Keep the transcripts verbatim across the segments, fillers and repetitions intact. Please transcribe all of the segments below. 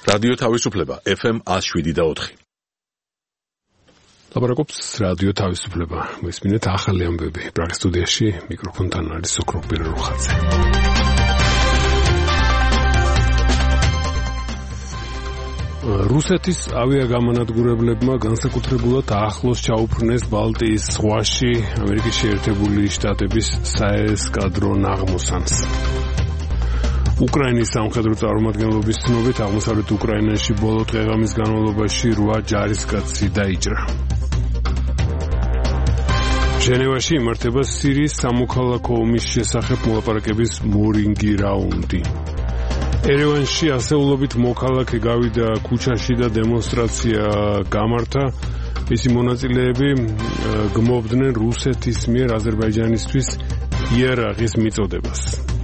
რადიო თავისუფლება ეფ ემ one oh seven და four. ლაპარაკობს რადიო თავისუფლება. მესმინეთ ახალი ამბები. პრაღის სტუდიაში მიკროფონთან არის ოქროპირ რუხაძე. რუსეთის ავიაგამანადგურებლებმა განსაკუთრებულად ახლოს ჩაუფრნეს ბალტიის ზღვაში ამერიკის შეერთებული შტატების საესკადრო ნაღმოსანს. უკრაინის სამხედრო წარმომადგენლობის ცნობით აღმოსავლეთ უკრაინაში ბოლო დღეღამის განმავლობაში eight ჯარისკაცი დაიჭრა. ჟენევაში იმართება სირიის სამოქალაქო ომის შესახებ მოლაპარაკების მორინგი რაუნდი. ერევანში ასეულობით მოქალაქე გავიდა ქუჩაში და დემონსტრაცია გამართა. მისი მონაწილეები გმობდნენ რუსეთის მიერ აზერბაიჯანისთვის იერაღის მიწოდებას.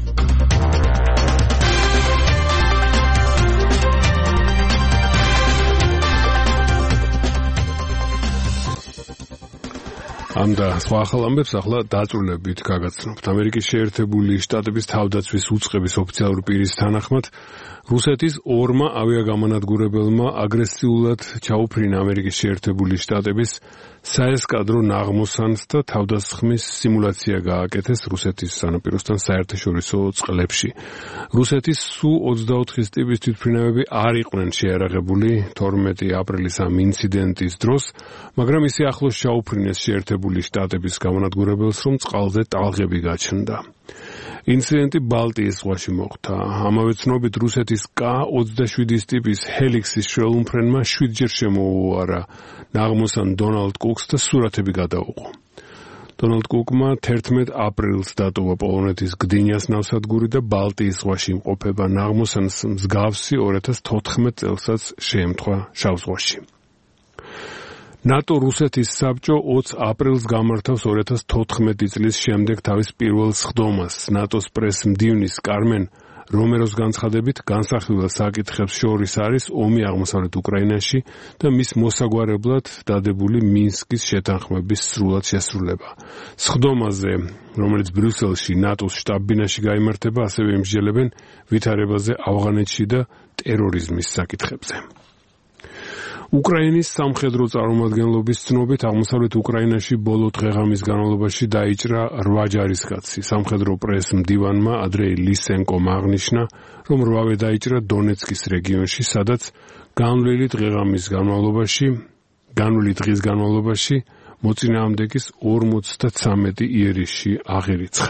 ამ და სხვა ახალ ამბებს ახლა დაწვრილებით გაგაცნობთ. ამერიკის შეერთებული შტატების თავდაცვის უწყების ოფიციალური პირის თანახმად რუსეთის ორმა ავიაგამანადგურებელმა აგრესიულად ჩაუფრინა ამერიკის შეერთებული შტატების საესკადრო ნაღმოსანს და თავდასხმის სიმულაცია გააკეთეს რუსეთის სანაპიროსთან საერთაშორისო წყლებში. რუსეთის სუ twenty-four ტიპის თვითმფრინავები არ იყვნენ შეიარაღებული თორმეტი აპრილის ამ ინციდენტის დროს, მაგრამ ისე ახლოს ჩაუფრინეს შეერთებული შტატების გამანადგურებელს, რომ წყალზე ტალღები გაჩნდა. ინციდენტი ბალტიის ზღვაში მოხდა. ამავე ცნობით რუსეთის კა twenty-seven ტიპის ჰელიქსის შველუმფრენმა seven ჯერ შემოუარა ნაღმოსან დონალდ კუკს და სურათები გადაუყო. დონალდ კუკმა eleventh აპრილს დატოვა პოლონეთის გდინიას ნავსადგური და ბალტიის ზღვაში იმყოფება ნაღმოსანს მსგავსი two thousand fourteen წელსაც შეემთხვა შავ ზღვაში. ნატო რუსეთის საბჭო twenty აპრილს გამართავს two thousand fourteen წლის შემდეგ თავის პირველ სხდომას. ნატოს პრეს-მდივნის კარმენ რომეროს განცხადებით განსახილველ საკითხებს შორის არის ომი აღმოსავლეთ უკრაინაში და მის მოსაგვარებლად დადებული მინსკის შეთანხმების სრულად შესრულება. სხდომაზე, რომელიც ბრიუსელში ნატოს შტაბ-ბინაში გაიმართება, ასევე იმსჯელებენ ვითარებაზე ავღანეთში და ტერორიზმის საკითხებზე. უკრაინის სამხედრო წარმომადგენლობის ცნობით აღმოსავლეთ უკრაინაში ბოლო დღეღამის განმავლობაში დაიჭრა eight ჯარისკაცი. სამხედრო პრეს-მდივანმა ადრეი ლისენკომ აღნიშნა, რომ eight დაიჭრა დონეცკის რეგიონში, სადაც განვლილი დღეღამის განმავლობაში, განვლილი დღის განმავლობაში მოწინააღმდეგის forty-three იერიში აღერიცხა.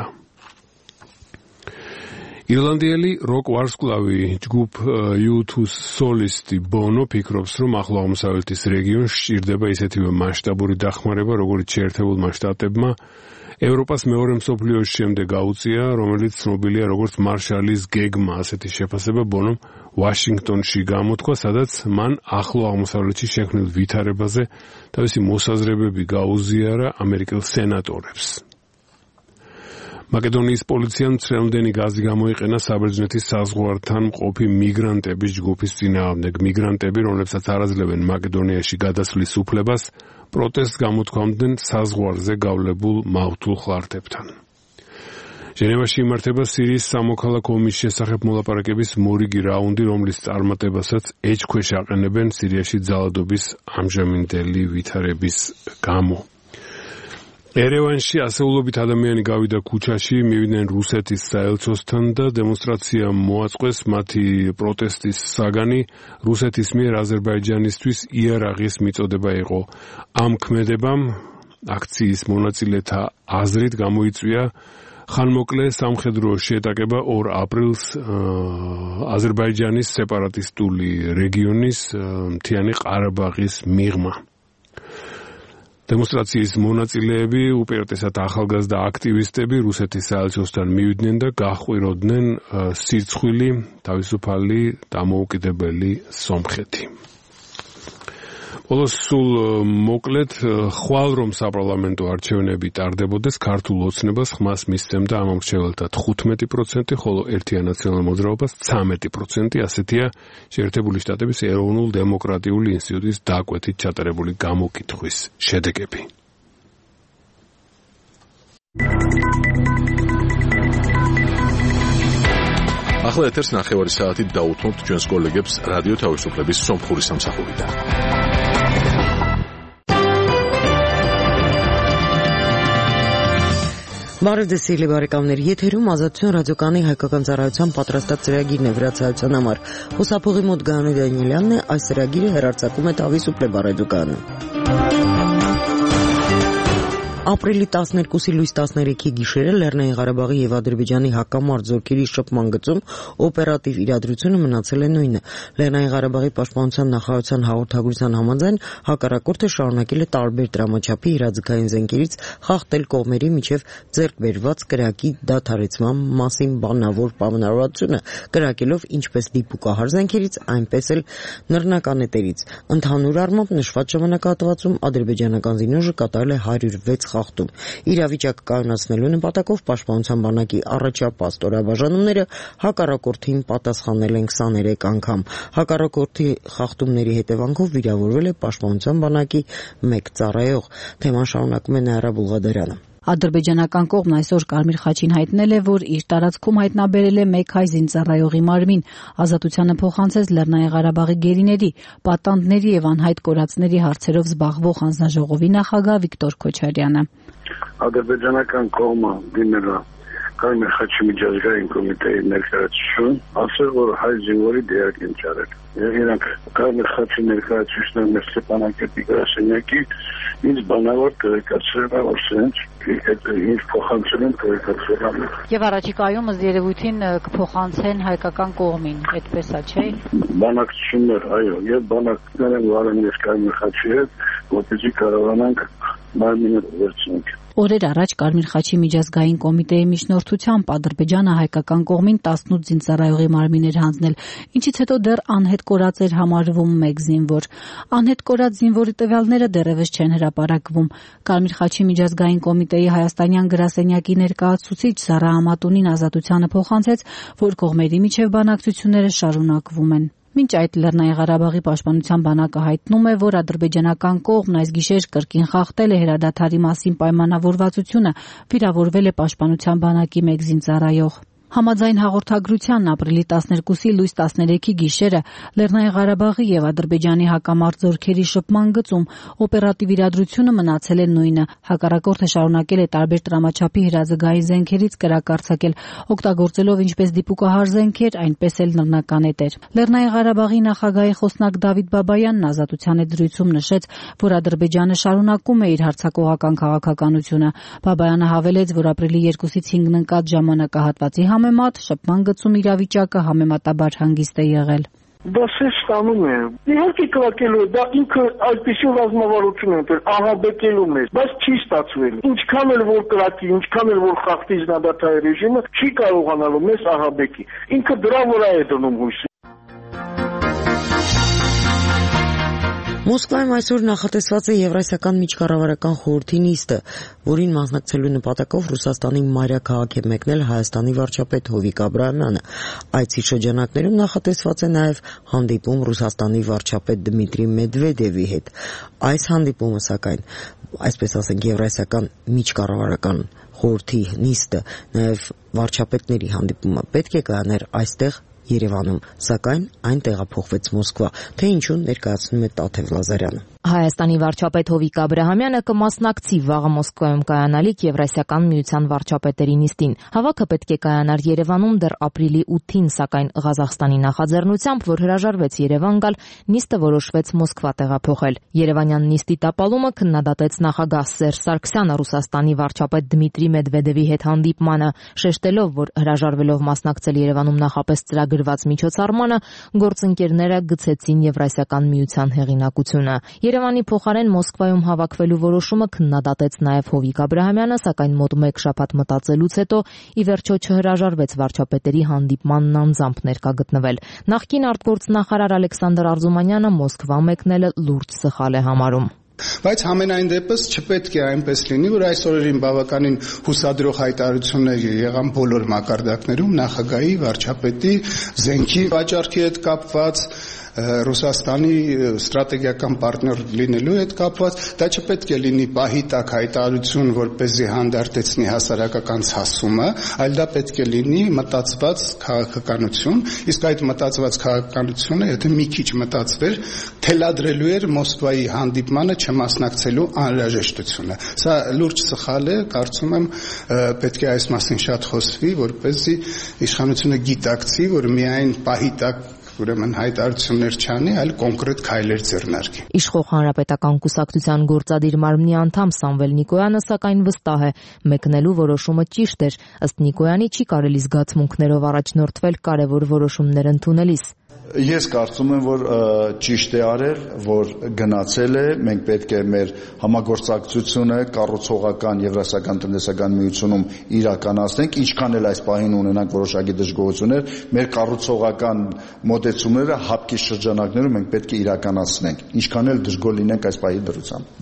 ირლანდიელი როკ ვარსკვლავი ჯგუფ U two სოლისტი ბონო ფიქრობს, რომ ახლო აღმოსავლეთის რეგიონს სჭირდება ისეთივე მასშტაბური დახმარება, როგორც შეერთებულმა შტატებმა ევროპას მეორე მსოფლიო ომის შემდეგ გაუწია, რომელიც ცნობილია როგორც მარშალის გეგმა. ასეთი შეფასება ბონომ ვაშინგტონში გამოთქვა, სადაც მან ახლო აღმოსავლეთში შექმნილ ვითარებაზე თავისი მოსაზრებები გაუზიარა ამერიკელ სენატორებს. მაკედონიის პოლიციამ წრემლდენი გაზი გამოიყენა საბერძნეთის საზღვართან მყოფი მიგრანტების ჯგუფის წინააღმდეგ. მიგრანტები, რომლებსაც არ აძლევენ მაკედონიაში გადასვლის უფლებას, პროტესტს გამოთქვამდნენ საზღვარზე გავლებულ მავთულ ხლარტებთან. ჟენევაში იმართება სირიის სამოქალაქო ომის შესახებ მოლაპარაკების მორიგი რაუნდი, რომლის წარმატებასაც ეჭქვეშ აყენებენ სირიაში ძალადობის ამჟამინდელი ვითარების გამო. ერევანში ასეულობით ადამიანი გავიდა ქუჩაში, მივიდნენ რუსეთის საელჩოსთან და დემონსტრაცია მოაწყვეს მათი პროტესტის საგანი რუსეთის მიერ აზერბაიჯანისთვის იერაღის მიწოდება იყო. ამ ქმედებამ აქციის მონაწილეთა აზრით გამოიწვია ხანმოკლე სამხედრო შეტაკება two აპრილს აზერბაიჯანის სეპარატისტული რეგიონის მთიანი ყარაბაღის მიღმა. დემონსტრაციის მონაწილეები, უპირატესად ახალგაზრდა აქტივისტები, რუსეთის საელჩოსთან მივიდნენ და გაჰყვიროდნენ სირცხვილი, თავისუფალი, დამოუკიდებელი სომხეთი. ბოლოს სულ მოკლედ, ხვალ რომ საპარლამენტო არჩევნები ტარდებოდეს, ქართულ ოცნებას ხმას მისცემდა ამ ამრჩეველთა fifteen percent, ხოლო ერთიან ნაციონალურ მოძრაობას thirteen percent, ასეთია შეერთებული შტატების ეროვნულ დემოკრატიული ინსტიტუტის დაკვეთით ჩატარებული გამოკითხვის შედეგები. ახლა ეთერს ნახევარი საათით დაუთმობთ ჩვენს კოლეგებს რადიო თავისუფლების სომხური სამსახურიდან. Բարեդեսիլի բարեկամներ, եթերում ազատություն ռադիոկայանի հայկական ծառայության պատրաստած ծրագիրն է վրացայության համար։ Խոսափողի մոտ Գայանե Դանիելյանն է, այս ծրագիրը հեռարձակում է Თავისუფლება ռադիոկայանը։ Ապրիլի տասներկուսի լույս տասներեքի գիշերը Լեռնային Ղարաբաղի եւ Ադրբեջանի հակամարտ զորքերի շփման գծում օպերատիվ իրադրությունը մնացել է նույնը։ Լեռնային Ղարաբաղի պաշտպանության նախարարության հաղորդագրության համաձայն հակառակորդը շարունակել է տարբեր դրամաչափի իրազեկային զենքերից խախտել կողմերի միջև ձեռք բերված կրակի դադարեցման մասին բանավոր պայմանավորվածությունը, կրակելով ինչպես դիպուկահար զենքերից, այնպես էլ նռնականետերից։ Ընդհանուր առմամբ նշված ժամանակահատվածում ադրբեջանական զինուժը կատարել է հարյուր վեց խախտում։ Իրավիճակը կայունացնելու նպատակով պաշտպանության բանակի առաջապահ ստորաբաժանումները հակառակորդին պատասխանել են քսաներեք անգամ։ Հակառակորդի խախտումների հետևանքով վիրավորվել է պաշտպանության բանակի մեկ ծառայող։ Թեման շարունակում է Նայրա Բուլղադարյանը։ Ադրբեջանական կողմն այսօր Կարմիր խաչին հայտնել է, որ իր տարածքում հայտնաբերել է մեկ հայ զինծառայողի մարմին։ Ազատությանը փոխանցեց Լեռնային Ղարաբաղի գերիների, պատանդների եւ անհայտ կորածների հարցերով զբաղվող հանձնաժողովի նախագահ Վիկտոր Քոչարյանը։ Ադրբեջանական կողմը դիմել է Կարմիր խաչի միջազգային կոմիտեի ներկայացուցիչին, ասել, որ հայ զինվորի դերակ են ճարել։ Իրանք Կարմիր խաչի ներկայացուցիչներն մեր Ստեփանակերտի գրասենյակի ինձ բանավոր տեղեկացրել են, որ սենց ինչ փոխանցել են տեղեկացրել են։ Եվ առաջիկայում ըստ երևույթին կփոխանցեն հայկական կողմին, այդպես է, չէ՞։ Բանակցություններ, այո, եւ բանակցություններ են վարել մեր Կարմիր խաչի հետ, որպեսզի կարողանանք մարմինը վերցնենք։ Օրեր առաջ Կարմիր խաչի միջազգային կոմիտեի միջնորդությամբ Ադրբեջանը հայկական կողմին տասնութ զինծառայողի մարմիններ հանձնել, ինչից հետո դեռ անհետ կորած էր համարվում մեկ զինվոր։ Անհետ կորած զինվորի տվյալները դեռևս չեն հրապարակվում։ Կարմիր խաչի միջազգային կոմիտեի հայաստանյան գրասենյակի ներկայացուցիչ Զարա Ամատունին Ազատությանը փոխանցեց, որ կողմերի միջև բանակցությունները շարունակվում են։ Մինչ այդ Լեռնային Ղարաբաղի պաշտպանության բանակը հայտնում է, որ ադրբեջանական կողմն այս գիշեր կրկին խախտել է հրադադարի մասին պայմանավորվածությունը, վիրավորվել է պաշտպանության բանակի մեկ զինծառայող։ Համաձայն հաղորդագրության ապրիլի տասներկուսի լույս տասներեքի գիշերը Լեռնային Ղարաբաղի եւ Ադրբեջանի հակամարտ զորքերի շփման գծում օպերատիվ իրադրությունը մնացել է նույնը։ Հակառակորդը շարունակել է տարբեր տրամաչափի հրազգային զենքերից կրակ արձակել, օգտագործելով ինչպես դիպուկահար զենքեր, այնպես էլ նռնականետեր։ Լեռնային Ղարաբաղի նախագահի խոսնակ Դավիթ Բաբայանն Ազատության հետ զրույցում նշեց, որ Ադրբեջանը շարունակում է իր հարձակողական քաղաքականությունը։ Բաբայանը հավելեց, որ ապրիլի երկուսից հինգն ընկած ժամանակահատվածի համեմատ շփման գծում իրավիճակը համեմատաբար հանգիստ է եղել։ Դա սեզ ստանում է։ Իհարկե կրակելու է, դա ինքը այդպիսի ռազմավարություն է ընտրել, ահաբեկելու մեզ, բայց չի ստացվել։ Ինչքան էլ որ կրակի, ինչքան էլ որ խախտի զինադատարի ռեժիմը, չի կարողանալու մեզ ահաբեկի։ Ինքը դրա վրա է դնում հույսը։ Մոսկվայում այսօր նախատեսված է Եվրասիական միջկառավարական խորհրդի նիստը, որին մասնակցելու նպատակով Ռուսաստանի մայրաքաղաք է մեկնել Հայաստանի վարչապետ Հովիկ Աբրահամյանը։ Այցի շրջանակներում նախատեսված է նաև հանդիպում Ռուսաստանի վարչապետ Դմիտրի Մեդվեդևի հետ։ Այս հանդիպումը, սակայն, այսպես ասենք, Եվրասիական միջկառավարական խորհրդի նիստը, նաև վարչապետների հանդիպումը պետք է կայաներ այստեղ Երևանում, սակայն այն տեղափոխվեց Մոսկվա, թե ինչու ներկայացնում է Տաթև Լազարյանը։ Հայաստանի վարչապետ Հովիկ Աբրահամյանը կմասնակցի վաղը Մոսկվայում կայանալիք Եվրասիական միության վարչապետերի նիստին։ Հավաքը պետք է կայանար Երևանում դեռ ապրիլի ութին, սակայն Ղազախստանի նախաձեռնությամբ, որ հրաժարվեց Երևան գալ, նիստը որոշվեց Մոսկվա տեղափոխել։ Երևանյան նիստի տապալումը քննադատեց նախագահ Սերժ Սարգսյանը Ռուսաստանի վարչապետ Դմիտրի Մեդվեդևի հետ հանդիպմանը, շեշտելով, որ հրաժարվելով մասնակցել Երևանում նախապես ծրագրված միջոցառմանը, գործընկերները գցեցին Եվրասիական միության հեղինակությունը։ Երևանի փոխարեն Մոսկվայում հավաքվելու որոշումը քննադատեց նաև Հովիկ Աբրահամյանը, սակայն մոտ մեկ շաբաթ մտածելուց հետո ի վերջո չհրաժարվեց վարչապետերի հանդիպմանն անձամբ ներկա գտնվել։ Նախկին արտգործնախարար Ալեքսանդր Արզումանյանը Մոսկվա մեկնելը լուրջ սխալ է համարում։ Բայց համենայն դեպս չպետք է այնպես լինի, որ այս օրերին բավականին հուսադրող հայտարարություններ եղան բոլոր մակարդակներում նախագահի, վարչապետի, զենքի վաճառքի հետ կապված, Ռուսաստանի ստրատեգիական պարտներ լինելու հետ կապված, դա չպետք է լինի պահի տակ հայտարարություն, որպեսզի հանդարտեցնի հասարակական ցասումը, այլ դա պետք է լինի մտածված քաղաքականություն, իսկ այդ մտածված քաղաքականությունը, եթե մի քիչ մտածվեր, թելադրելու էր Մոսկվայի հանդիպմանը չմասնակցելու անհրաժեշտությունը։ Սա լուրջ սխալ է, կարծում եմ պետք է այս մասին շատ խոսվի, որպեսզի իշխանությունը գիտակցի, որ միայն պահի տակ ուրեմն հայտարարություններ չանի, այլ կոնկրետ քայլեր ձեռնարկի։ Իշխող հանրապետական կուսակցության գործադիր մարմնի անդամ Սամվել Նիկոյանը սակայն վստահ է, մեկնելու որոշումը ճիշտ էր, ըստ Նիկոյանի չի կարելի զգացմունքներով առաջնորդվել կարևոր որոշումներ ընդունելիս։ Ես կարծում եմ, որ ճիշտ է արել, որ գնացել է, մենք պետք է մեր համագործակցությունը կառուցողական Եվրասիական տնտեսական միությունում իրականացնենք, ինչքան էլ այս պահին ունենանք որոշակի դժգոհություններ, մեր կառուցողական մոտեցումները հապկի շրջանակներում մենք պետք է իրականացնենք, ինչքան էլ դժգոհ լինենք այս պահի դրությամբ։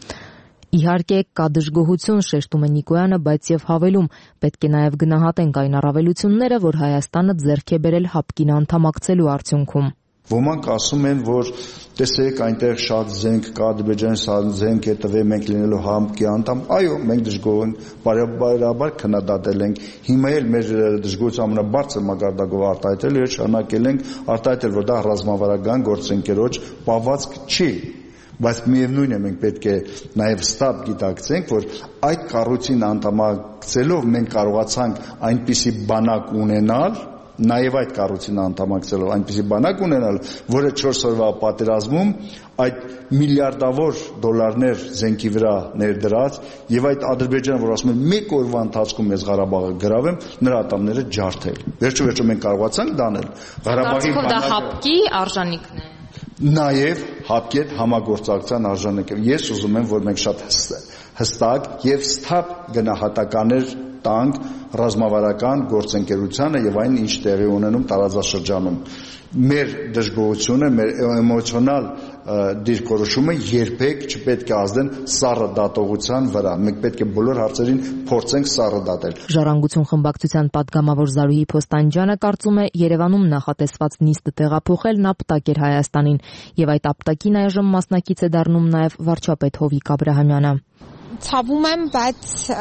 Իհարկե կա դժգոհություն, շեշտում է Նիկոյանը, բայց եւ հավելում, պետք է նաեւ գնահատենք այն առավելությունները, որ Հայաստանը ձեռք է բերել հապկին անդամակցելու արդյունքում։ Ոմանք ասում են, որ տեսեք այնտեղ շատ զենք կա, Ադրբեջանի շատ զենք է տվել, մենք լինելու հապկի անդամ, այո, մենք դժգոհ ենք, բարեբարաբար քննադատել ենք, հիմա էլ մեր դժգոհության ամենաբարձր մակարդակով արտահայտել եւ շարունակել ենք արտահայտել, որ դա ռազմավարական գործընկերոջ պահվածք չի։ Բայց միևնույն է, մենք պետք է նաև ստապ գիտակցենք, որ այդ կառույցին անդամակցելով մենք կարողացանք այնպիսի բանակ ունենալ, նաև այդ կառույցին անդամակցելով այնպիսի բանակ ունենալ, որը չորս օրվա պատերազմում այդ միլիարդավոր դոլարներ զենքի վրա ներդրած եւ այդ Ադրբեջանը, որ ասում է մեկ օրվա ընթացքում ես Ղարաբաղը գրավեմ, նրա ատամները ջարդել։ Վերջո վերջո մենք կարողացանք դանել Ղարաբաղի բանակը։ Դա հապկի արժանիքն է։ Նաև հապկի հետ համագործակցության արժանիք է։ Ես ուզում եմ, որ մենք շատ հստակ եւ սթափ գնահատականներ տանք ռազմավարական գործընկերությանը եւ այն ինչ տեղի ունենում տարածաշրջանում։ Մեր դժգոհությունը, մեր էմոցիոնալ դիրքորոշումը երբեք չպետք է ազդեն սառը դատողության վրա։ Մենք պետք է բոլոր հարցերին փորձենք սառը դատել։ Ժառանգություն խմբակցության падգամավոր Զարուհի Փոստանջյանը կարծում է, Երևանում նախատեսված նիստը տեղափոխելն ապտակ էր Հայաստանին, եւ այդ ապտակին այժմ մասնակից է դառնում նաեւ վարչապետ Հովիկ Աբրահամյանը։ Ցավում եմ, բայց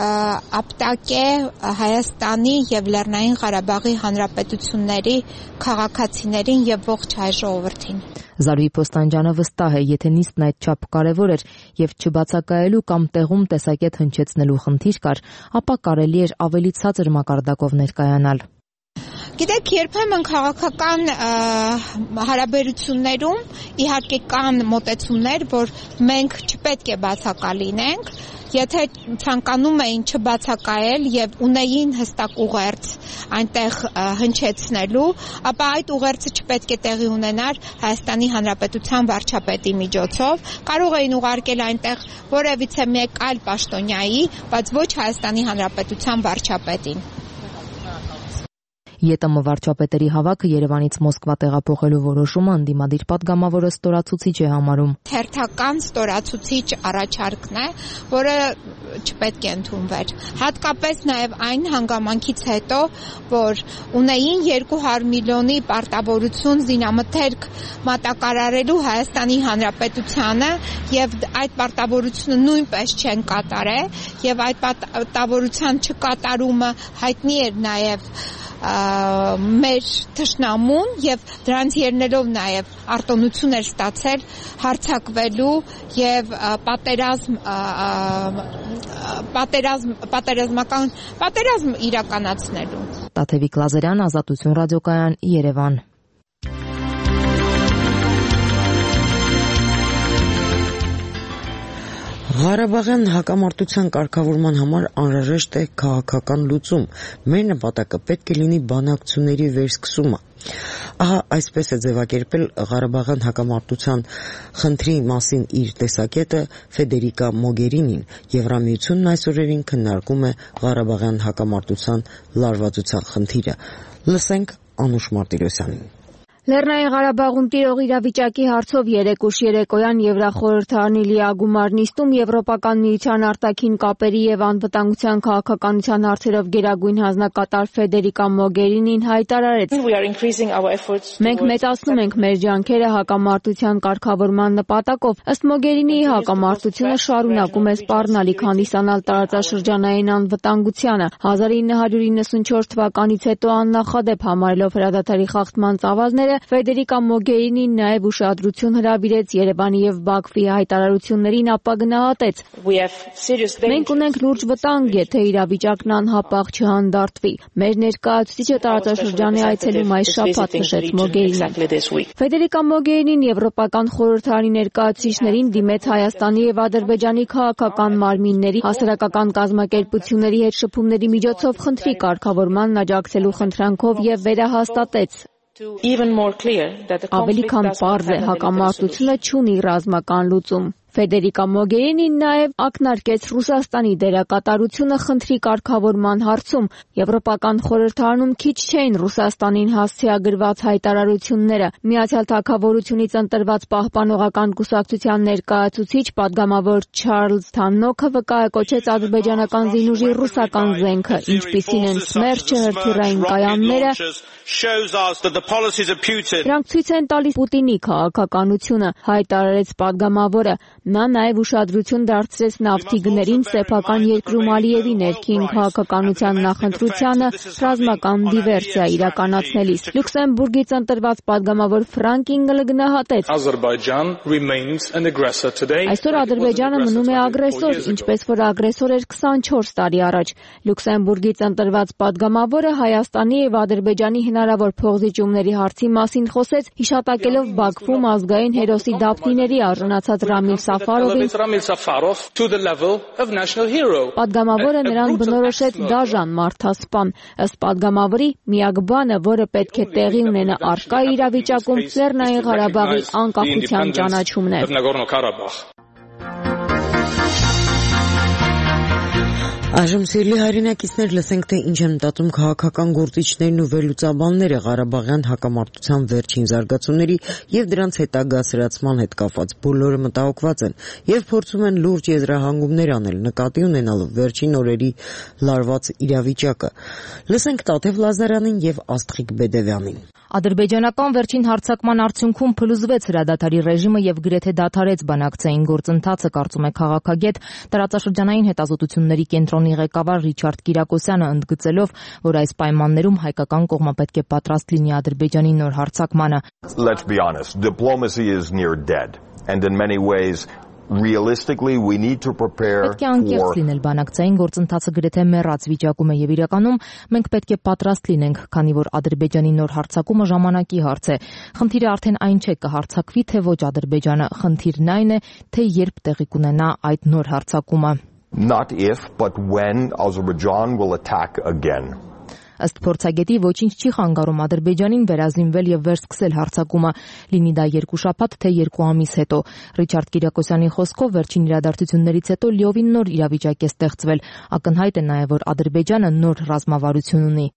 ապտակ է Հայաստանի եւ Լեռնային Ղարաբաղի հանրապետությունների քաղաքացիներին եւ ողջ հայ ժողովրդին։ Զարուհի Փոստանջյանը վստահ է, եթե նիստն այդչափ կարևոր էր եւ չբացակայելու կամ տեղում տեսակետ հնչեցնելու խնդիր կար, ապա կարելի էր ավելի ցածր մակարդակով ներկայանալ։ Գիտեք, երբեմն քաղաքական հարաբերություններում իհարկե կան մոտեցումներ, որ մենք չպետք է բացակա լինենք, եթե ցանկանում էին չբացակայել եւ ունեին հստակ ուղերձ այնտեղ հնչեցնելու, ապա այդ ուղերձը չպետք է տեղի ունենար Հայաստանի Հանրապետության վարչապետի միջոցով, կարող էին ուղարկել այնտեղ որևիցե մեկ այլ պաշտոնյայի, բայց ոչ Հայաստանի Հանրապետության վարչապետին։ ԵՏՄ վարչապետերի հավաքը Երևանից Մոսկվա տեղափոխելու որոշումը ընդդիմադիր падգամավորը ստորացուցիչ է համարում։ Թերթական ստորացուցիչ առաջարկն է, որը չպետք է ընդունվեր։ Հատկապես նաև այն հանգամանքից հետո, որ ունեին երկու հարյուր միլիոնի պարտավորություն զինամթերք մատակարարելու Հայաստանի Հանրապետությանը եւ այդ պարտավորությունը նույնպես չեն կատարել եւ այդ պարտավորության չկատարումը հայտնի էր նաև մեր թշնամուն եւ դրանց ելնելով նաեւ արտոնություն էր ստացել հարձակվելու եւ պատերազմ պատերազմ պատերազմական պատերազմ իրականացնելու։ Տաթևիկ Լազարյան, Ազատություն ռադիոկայան, Երևան։ Ղարաբաղյան հակամարտության կարգավորման համար անհրաժեշտ է քաղաքական լուծում։ Մեր նպատակը պետք է լինի բանակցությունների վերսկսումը։ Ահա այսպես է ձևակերպել Ղարաբաղյան հակամարտության խնդրի մասին իր տեսակետը Ֆեդերիկա Մոգերինին։ Եվրամիությունն այս օրերին քննարկում է Ղարաբաղյան հակամարտության լարվածության խնդիրը։ Լսենք Անուշ Մարտիրոսյանին։ Լեռնային Ղարաբաղում տիրող իրավիճակի հարցով երեկուշ երեկոյան Եվրախորհրդարանի լիագումար նիստում Եվրոպական միության արտաքին կապերի եւ անվտանգության քաղաքականության հարցերով գերագույն հանձնակատար Ֆեդերիկա Մոգերինին հայտարարեց. Մենք մեծացնում ենք մեր ջանքերը հակամարտության կարգավորման նպատակով։ Ըստ Մոգերինիի հակամարտությունը շարունակում է սպառնալիք հանդիսանալ տարածաշրջանային անվտանգությանը։ հազար ինը հարյուր իննսունչորդ թվականից հետո աննախադեպ համարելով հրադադարի խախտման ծավալները Ֆեդերիկա Մոգերինին նաև ուշադրություն հրավիրեց Երևանի եւ Բաքվի հայտարարություններին, ապա գնահատեց. Մենք ունենք լուրջ վտանգ, եթե իրավիճակն անհապաղ չհանդարտվի։ Մեր ներկայացուցիչը տարածաշրջանի այցելում այս շաբաթ, նշեց Մոգերինին։ Ֆեդերիկա Մոգերինին Եվրոպական խորհրդարանի ներկայացուցիչներին դիմեց Հայաստանի եւ Ադրբեջանի քաղաքական մարմինների, հասարակական կազմակերպությունների հետ շփումների միջոցով խնդրի կարգավորմանն աջակցելու խնդրանքով եւ վերահաստատեց. Ավելի քան պարզ է, հակամարտությունը չունի ռազմական լուծում։ Ֆեդերիկա Մոգերինին նաև ակնարկեց Ռուսաստանի դերակատարությունը խնդրի կարգավորման հարցում։ Եվրոպական խորհրդարանում քիչ չէին Ռուսաստանին հասցեագրված հայտարարությունները։ Միացյալ Թագավորությունից ընտրված պահպանողական կուսակցության ներկայացուցիչ պատգամավոր Չարլզ Թաննոքը վկայակոչեց ադրբեջանական զինուժի ռուսական զենքը, ինչպիսին են Սմերջը, հրթիռային կայանները։ Դրանք ցույց են տալիս Պուտինի քաղաքականությունը, հայտարարեց պատգամավորը։ Նա նաև ուշադրություն դարձրեց նավթի գներին սեփական երկրում Ալիևի ներքին քաղաքականության նախընտրությանը ռազմական դիվերսիա իրականացնելիս։ Լյուքսեմբուրգից ընտրված պատգամավոր Ֆրանկ Ինգլը գնահատեց. Այսօր Ադրբեջանը մնում է ագրեսոր, ինչպես որ ագրեսոր էր քսանչորս տարի առաջ։ Լյուքսեմբուրգից ընտրված պատգամավորը Հայաստանի եւ Ադրբեջանի հնարավոր փոխզիջումների հարցի մասին խոսեց, հիշատակելով Բաքվում ազգային հերոսի դափնիների արժանացած Ռամիլ Սաֆարովին։ Պատգամավորը նրան բնորոշեց դաժան մարդասպան։ Ըստ պատգամավորի, միակ բանը, որը պետք է տեղի ունենա առկա իրավիճակում, Լեռնային Ղարաբաղի անկախության ճանաչումն է։ Այժմ սիրելի հայրենակիցներ, լսենք, թե ինչ են մտածում քաղաքական գործիչներն ու վերլուծաբանները Ղարաբաղյան հակամարտության վերջին զարգացումների եւ դրանց հետագա սրացման հետ կապված։ Բոլորը մտահոգված են եւ փորձում են լուրջ եզրահանգումներ անել, նկատի ունենալով վերջին օրերի լարված իրավիճակը։ Լսենք Տաթև Լազարյանին եւ Աստղիկ Բեդևյանին։ Ադրբեջանական վերջին հարձակման արդյունքում փլուզվեց հրադադարի ռեժիմը եւ գրեթե դադարեց բանակցային գործընթացը, կարծում է քաղաքագետ, տարածաշրջանային հետազոտությունների կենտրոնի ղեկավար Ռիչարդ Կիրակոսյանը, ընդգծելով, որ այս պայմաններում հայկական կողմը պետք է պատրաստ լինի Ադրբեջանի նոր հարձակմանը։ Let's be honest, diplomacy is near dead, and in many ways realistically we need to prepare Պետք է անկեղծ լինել, բանակցային գործընթացը գրեթե մեռած վիճակում է եւ իրականում մենք պետք է պատրաստ լինենք, քանի որ Ադրբեջանի նոր հարձակումը ժամանակի հարց է։ Խնդիրը արդեն այն չէ կհարձակվի թե ոչ Ադրբեջանը, խնդիրն այն է, թե երբ տեղի կունենա այդ նոր հարձակումը։ Not if, but when Azerbaijan will attack again. Ըստ փորձագետի ոչինչ չի խանգարում Ադրբեջանին վերազինվել եւ վերսկսել հարձակումը, լինի դա երկու շաբաթ թե երկու ամիս հետո։ Ռիչարդ Կիրակոսյանի խոսքով վերջին իրադարձություններից հետո լիովին նոր իրավիճակ է ստեղծվել։ Ակնհայտ է նաեւ, որ Ադրբեջանը նոր ռազմավարություն ունի։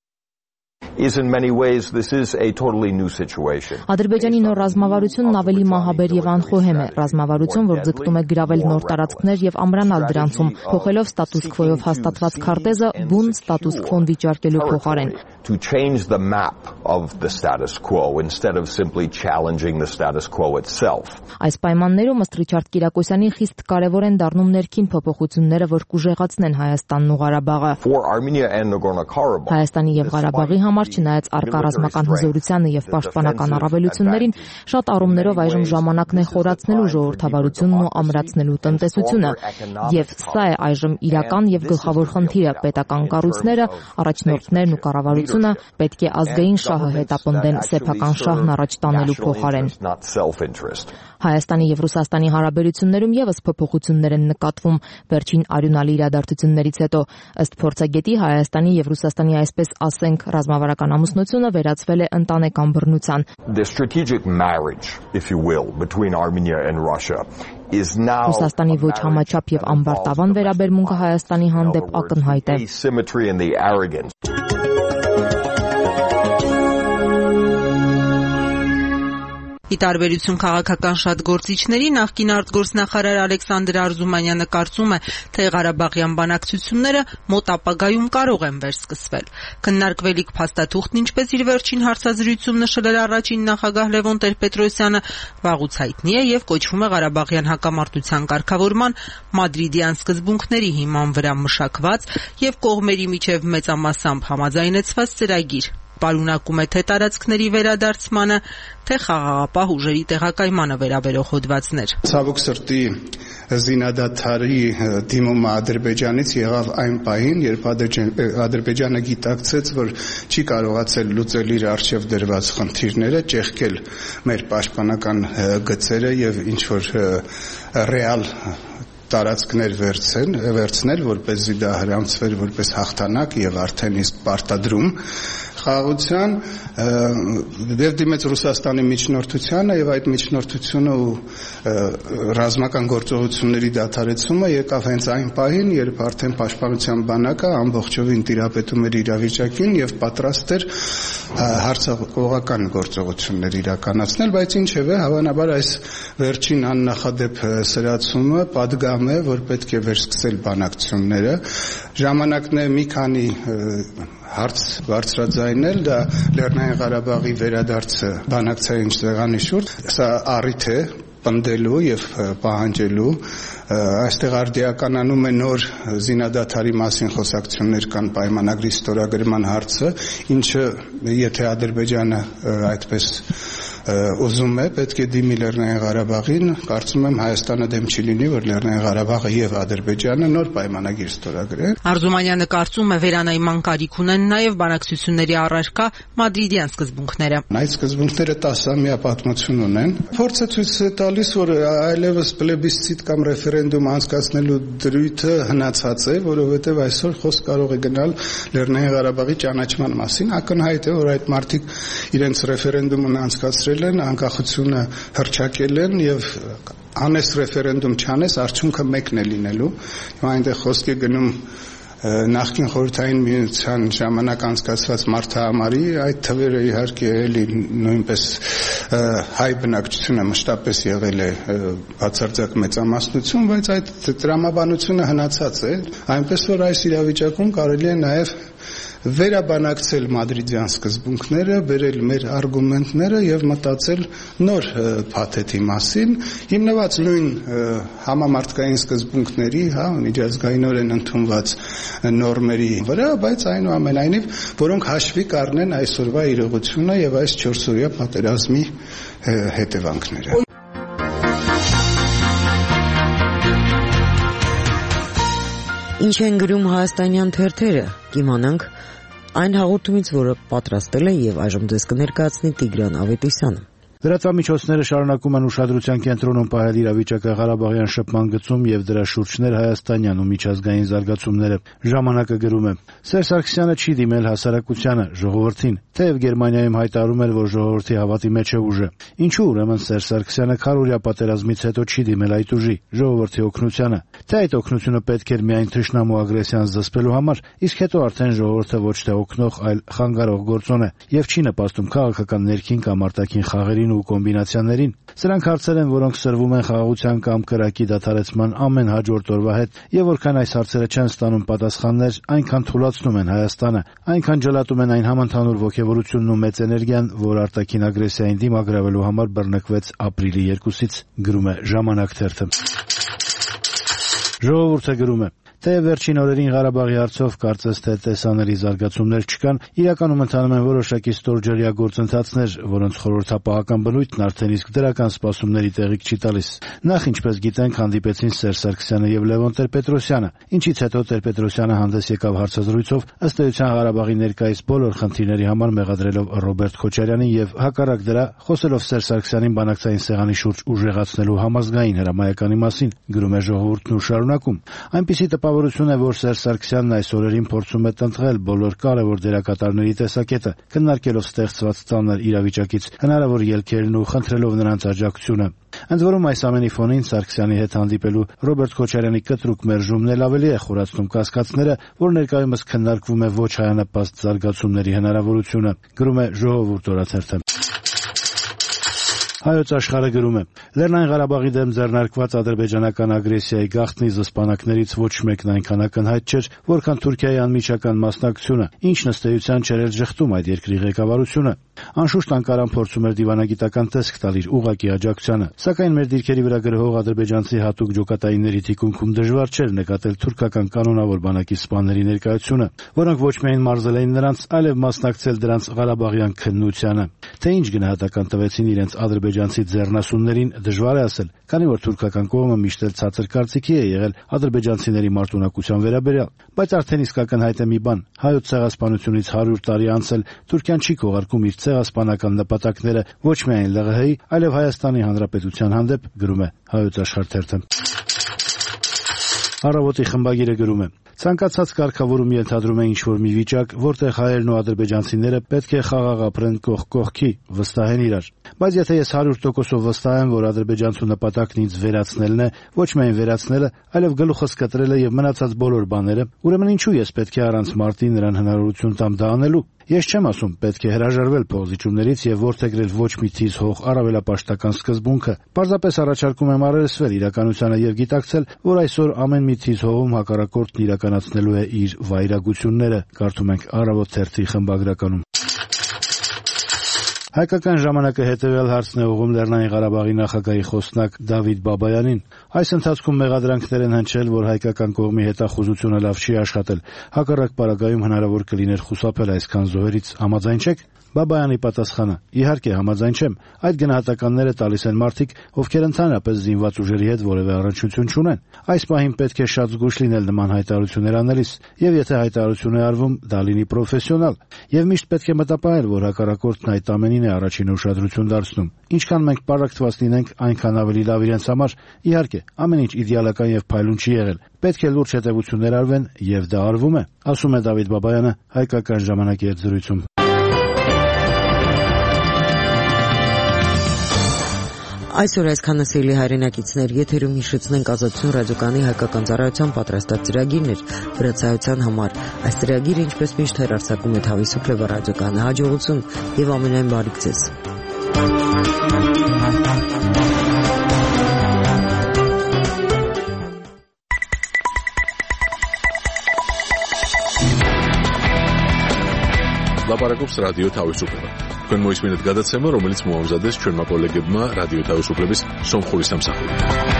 Is in many ways this is a totally new situation. Ադրբեջանի նոր ռազմավարությունն ավելի մահաբեր եւ անխոհեմ է, ռազմավարություն, որ ձգտում է գրավել նոր տարածքներ եւ ամրանալ դրանցում, փոխելով ստատուս քվոյով հաստատված քարտեզը բուն ստատուս քվոն վիճարկելու փոխարեն։ To change the map of the status quo instead of simply challenging the status quo itself. Այս պայմաններում ըստ Ռիչարդ Կիրակոսյանի խիստ կարևոր են դառնում ներքին փոփոխությունները, որ կուժեղացնեն Հայաստանն ու Ղարաբաղը։ For Armenia and Nagorno-Karabakh. Հայաստանի եւ Ղարաբաղի համար չնայած առկա ռազմական հզորությանը եւ պաշտպանական առավելություններին, շատ առումներով այժմ ժամանակն է խորացնելու ժողովրդավարությունն ու ամրացնելու տնտեսությունը։ Եվ սա է այժմ իրական եւ գլխավոր խնդիրը՝ պետական կառույցները, առաջնորդներն ու կառավարությունը պետք է ազգային շահը հետապնդեն սեփական շահն առաջ տանելու փոխարեն։ Հայաստանի եւ Ռուսաստանի հարաբերություններում եւս փոփոխություններ են նկատվում վերջին արյունալի իրադարձություններից հետո։ Ըստ փորձագետի, Հայաստանի եւ Ռուսաստանի այսպես ասենք ռազմավարական ամուսնությունը վերածվել է ընտանեկան բռնության։ The strategic marriage, if you will, between Armenia and Russia is now Ռուսաստանի ոչ համաչափ եւ ամբարտավան վերաբերմունքը Հայաստանի հանդեպ ակնհայտ է։ Asymmetry and the arrogance Ի տարբերություն քաղաքական շատ գործիչների, նախկին արտգործնախարար Ալեքսանդր Արզումանյանը կարծում է, թե Ղարաբաղյան բանակցությունները մոտ ապագայում կարող են վերսկսվել։ Քննարկվելիք փաստաթուղթն, ինչպես իր վերջին հարցազրույցում նշել էր առաջին նախագահ Լևոն Տեր-Պետրոսյանը, վաղուց հայտնի է եւ կոչվում է Ղարաբաղյան հակամարտության կարգավորման մադրիդյան սկզբունքների հիման վրա մշակված եւ կողմերի միջև մեծամասամբ համաձայնեցված ծրագիր։ Պարունակում է թե տարածքների վերադարձմանը, թե խաղաղապահ ուժերի տեղակայմանը վերաբերող հոդվածներ։ Ցավոք սրտի զինադադարի դիմումը Ադրբեջանից եղավ այն պահին, երբ Ադրբեջանը գիտակցեց, որ չի կարողացել լուծել իր առջև դրված խնդիրները, ճեղքել մեր պաշտպանական գծերը եւ ինչ որ ռեալ տարածքներ վերցնել, որպեսզի դա հрамցվեր որպես հաղթանակ եւ արդեն իսկ պարտադրում խաղաղության եւ դիմեց Ռուսաստանի միջնորդությանը եւ այդ միջնորդությունը ու ռազմական գործողությունների դադարեցումը եկավ հենց այն պահին, երբ արդեն պաշտպանության բանակը ամբողջովին տիրապետում էր իրավիճակին եւ պատրաստ էր հարձակողական գործողություններ իրականացնել, բայց ինչևէ հավանաբար այս վերջին աննախադեպ սրացումը պատգամ է, որ պետք է վերսկսել բանակցությունները։ Ժամանակն է մի քանի հարց բարձրաձայնել, դա Լեռնային Ղարաբաղի վերադարձը բանակցային սեղանի շուրջ, սա առիթ է պնդելու եւ պահանջելու, այստեղ արդիականանում է նոր զինադադարի մասին խոսակցություններ կան պայմանագրի ստորագրման հարցը, ինչը եթե Ադրբեջանը այդպես ուզում է, պետք է դիմի Լեռնային Ղարաբաղին, կարծում եմ Հայաստանը դեմ չի լինի, որ Լեռնային Ղարաբաղը եւ Ադրբեջանը նոր պայմանագիր ստորագրեն։ Արզումանյանը կարծում է վերանայման կարիք ունեն նաեւ բանակցությունների առարկա մադրիդյան սկզբունքները։ Այդ սկզբունքները տասամյա պատմություն ունեն։ Փորձը ցույց է տալիս, որ այլևս պլեբիսցիտ կամ ռեֆերենդում անցկացնելու դրույթը հնացած է, որովհետեւ այսօր խոսք կարող է գնալ Լեռնային Ղարաբաղի ճանաչման մասին։ Ակնհայտ է, որ այդ մարդիկ իրենց ռեֆերենդումն անցկացրել են, անկախությունը հռչակել են եւ անես ռեֆերենդում չանես, արդյունքը մեկն է լինելու։ Հիմա այնտեղ խոսք է գնում նախկին խորհրդային միության ժամանակ անցկացված մարդահամարի, այդ թվերը իհարկե էլի նույնպես հայ բնակչությունը մշտապես եղել է բացարձակ մեծամասնություն, բայց այդ տրամաբանությունը հնացած է, այնպես որ այս իրավիճակում կարելի է նաև վերաբանակցել մադրիդյան սկզբունքները, բերել մեր արգումենտները եւ մտածել նոր փաթեթի մասին, հիմնված նույն համամարտկային սկզբունքների, հա, միջազգայինորեն ընդունված նորմերի վրա, բայց այնուամենայնիվ, որոնք հաշվի կառնեն այսօրվա իրողությունը եւ այս չորսօրյա պատերազմի հետևանքները։ Ինչ են գրում հայաստանյան թերթերը, կիմանանք այն հաղորդումից, որը պատրաստել է եւ այժմ ձեզ կներկայացնի Տիգրան Ավետիսյանը։ Լրատվամիջոցները շարունակում են ուշադրության կենտրոնում պահել իրավիճակը Ղարաբաղյան շփման գծում եւ դրա շուրջներ հայաստանյան ու միջազգային զարգացումները։ Ժամանակը գրում է. Սերժ Սարգսյանը չի դիմել հասարակությանը, ժողովրդին, թեև Գերմանիայում հայտարարում էր, որ ժողովրդի հավատի մեջ է ուժը։ Ինչու ուրեմն Սերժ Սարգսյանը քարորիա պատերազմից հետո չի դիմել այդ ուժի, ժողովրդի օգնությանը։ Թե այդ օգնությունը պետք էր միայն թշնամու ագրեսիան զսպելու համար, իսկ հետո արդեն ժողովուրդը ոչ թե օգնող, այլ խանգարող գործոն է եւ չի նպաստում քաղաքական ներքին կամ արտաքին խաղերին ու կոմբինացիաներին։ Սրանք հարցեր են, որոնք սրվում են խաղաղության կամ կրակի դադարեցման ամեն հաջորդ օրվա հետ, եւ որքան այս հարցերը չեն ստանում պատասխաններ, այնքան թուլացնում են Հայաստանը, այնքան ջլատում են այն համընդհանուր ոգևորությունն ու մեծ էներգիան, որ արտաքին ագրեսիային դիմագրավելու համար բռնկվեց ապրիլի երկուսից, գրում է Ժամանակ թերթը։ Ժողովուրդը գրում է. Թեև վերջին օրերին Ղարաբաղի հարցով կարծես թե տեսանելի զարգացումներ չկան, իրականում ընթանում են որոշակի ստորջրյա գործընթացներ, որոնց խորհրդապահական բնույթն արդեն իսկ դրական սպասումների տեղիք չի տալիս։ Նախ, ինչպես գիտենք, հանդիպեցին Սերժ Սարգսյանը եւ Լևոն Տեր-Պետրոսյանը, ինչից հետո Տեր-Պետրոսյանը հանդես եկավ հարցազրույցով, ըստ էության Ղարաբաղի ներկայիս բոլոր խնդիրների համար մեղադրելով Ռոբերտ Քոչարյանին եւ հակառակ դրա խոսելով Սերժ Սարգսյանին բանակցային սեղանի շուրջ ուժեղացնելու համազգային հրամայականի մասին, գրում է Ժողովուրդն ու շարունակում։ Այնպիսի տպավորություն է, որ Սերժ Սարգսյանն այս օրերին փորձում է տնտղել բոլոր կարևոր դերակատարների տեսակետը, քննարկելով ստեղծված ծանր իրավիճակից հնարավոր ելքերն ու խնդրելով նրանց աջակցությունը։ Ընդ որում այս ամենի ֆոնին Սարգսյանի հետ հանդիպելու Ռոբերտ Քոչարյանի կտրուկ մերժումն էլ ավելի է խորացնում կասկածները, որ ներկայումս քննարկվում է ոչ հայանպաստ զարգացումների հնարավորությունը, գրում է Ժողովուրդ օրաթերթը։ Հայոց աշխարհը գրում է. Լեռնային Ղարաբաղի դեմ ձեռնարկված ադրբեջանական ագրեսիայի գաղտնի զսպանակներից ոչ մեկն այնքան ակնհայտ չէր, որքան Թուրքիայի անմիջական մասնակցությունը, ինչն ըստ էության չէր էլ ժխտում այդ երկրի ղեկավարությունը։ Անշուշտ Անկարան փորձում էր դիվանագիտական տեսք տալ իր ուղղակի աջակցությանը, սակայն մեր դիրքերի վրա գրող ադրբեջանցի հատուկ ջոկատայինների թիկունքում դժվար չէր նկատել թուրքական կանոնավոր բանակի սպաների ներկայությունը, որոնք ոչ միայն մարզել էին նրանց, այլև մասնակցել դրանց Ղարաբաղյան քննությանը։ Թե ինչ գնահատական տվեցին իրենց ադրբեջանցի ձեռնասուններին, դժվար է ասել, քանի որ թուրքական կողմը միշտ էլ ցածր կարծիքի է եղել ադրբեջանցիների մարտունակության վերաբերյալ, բայց արդեն իսկ ակնհայտ է մի բան. հայոց ցեղասպանությունից հարյուր տարի անցել Թուրքիան չի քողարկում իր ցեղասպանական նպատակները ոչ միայն ԼՂՀ-ի, այլև Հայաստանի Հանրապետության հանդեպ, գրում է Հայոց աշխարհ թերթը։ Առավոտի խմբագիրը գրում է. Ցանկացած կարգավորում ենթադրում է ինչ-որ մի վիճակ, որտեղ հայերն ու ադրբեջանցիները պետք է խաղաղ ապրեն կողք կողքի, վստահեն իրար։ Բայց եթե ես հարյուր տոկոսով վստահ եմ, որ ադրբեջանցու նպատակն ինձ վերացնելն է, ոչ միայն վերացնելը, այլև գլուխս կտրելը եւ մնացած բոլոր բաները, ուրեմն ինչու ես պետք է առանց մարտի նրան հնարավորություն տամ դա անելու։ Ես չեմ ասում պետք է հրաժարվել փոխզիջումներից եւ որդեգրել ոչ մի թիզ հող առավելապաշտական սկզբունքը։ Պարզապես առաջարկում եմ առերեսվել իրականությանը եւ գիտակցել, որ այսօր ամեն մի թիզ հողում հակառակորդն իրականացնելու է իր վայրագությունները, կարդում ենք Առավոտ թերթի խմբագրականում։ Հայկական ժամանակը հետևյալ հարցն է ուղղում Լեռնային Ղարաբաղի նախագահի խոսնակ Դավիթ Բաբայանին։ Այս ընթացքում մեղադրանքներ են հնչել, որ հայկական կողմի հետախուզությունը լավ չի աշխատել, հակառակ պարագայում հնարավոր կլիներ խուսափել այսքան զոհերից, համաձայն չեք։ Բաբայանի պատասխանը. Իհարկե համաձայն չեմ, այդ գնահատականները տալիս են մարդիկ, ովքեր ընդհանրապես զինված ուժերի հետ որևէ առնչություն չունեն։ Այս պահին պետք է շատ զգույշ լինել նման հայտարարություններ անելիս, եւ եթե հայտարարություն է արվում, դա լինի պրոֆեսիոնալ, եւ միշտ պետք է մտապահել, որ հակառակորդն այդ ամենին է առաջին ուշադրություն դարձնում։ Ինչքան մենք պարակտված լինենք, այնքան ավելի լավ իրենց համար։ Իհարկե, ամեն ինչ իդեալական եւ փայլուն չի եղել։ Պետք է լուրջ հետևություններ արվեն, եւ դա արվում է, ասում է Դավիթ Բաբայանը Հայկական ժամանակի հետ զրույցում։ Այսօր այսքանը սիրելի հայրենակիցներ, եթերում հիշեցնենք Ազատություն ռադիոկայանի հայկական ծառայության պատրաստած ծրագիրներ վրացայության համար։ Այս ծրագիրը ինչպես միշտ հեռարձակում է Թավի Սուփլեվա ռադիոկայանը, հաջողություն եւ ամենայն բարիք ձեզ։ Լապարակობს ռադիո Թավիսուփլեվա։ Քան մոյս մինուտ გადაცემა, რომელიც მოამზადეს ჩვენმა კოლეგებმა რადიო თავისუფლების სომხური სამსახური.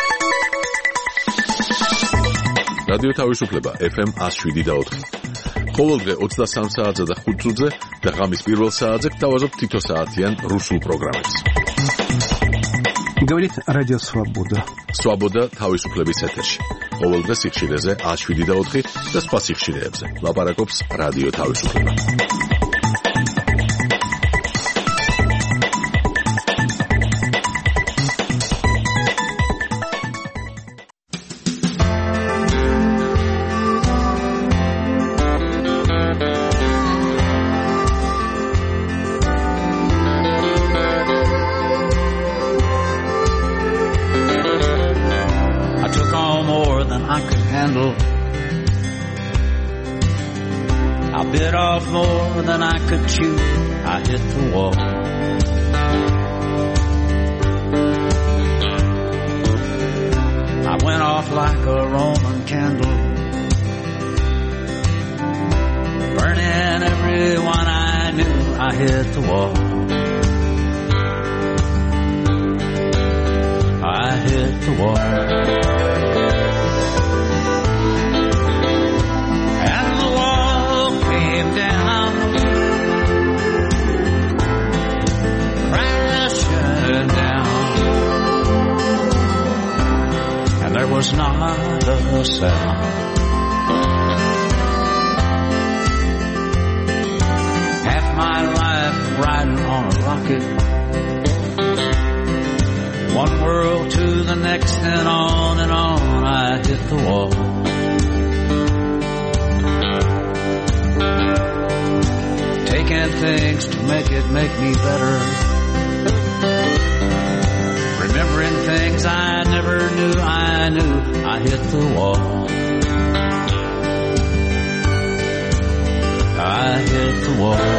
რადიო თავისუფლება ეფ ემ one oh seven point four. ყოველდღე ოცდასამ საათზე და ხუთ წუთზე და ღამის პირველ საათზე გთავაზობ თითო საათიან რუსულ პროგრამებს. Говорит Радио Свобода. Свобода თავისუფლების ეთერში. ყოველდღე სიხშირეზე ათს შვიდი და ოთხი და სხვა სიხშირეებზე. ლაპარაკობს რადიო თავისუფლება. I hit the wall. I went off like a Roman candle, burning everyone I knew. I hit the wall. I hit the wall. And the wall came down, down, and there was not a sound. Half my life riding on a rocket, one world to the next, and on and on I hit the wall. Taking things to make it make me better, remembering things I never knew I knew. I hit the wall. I hit the wall.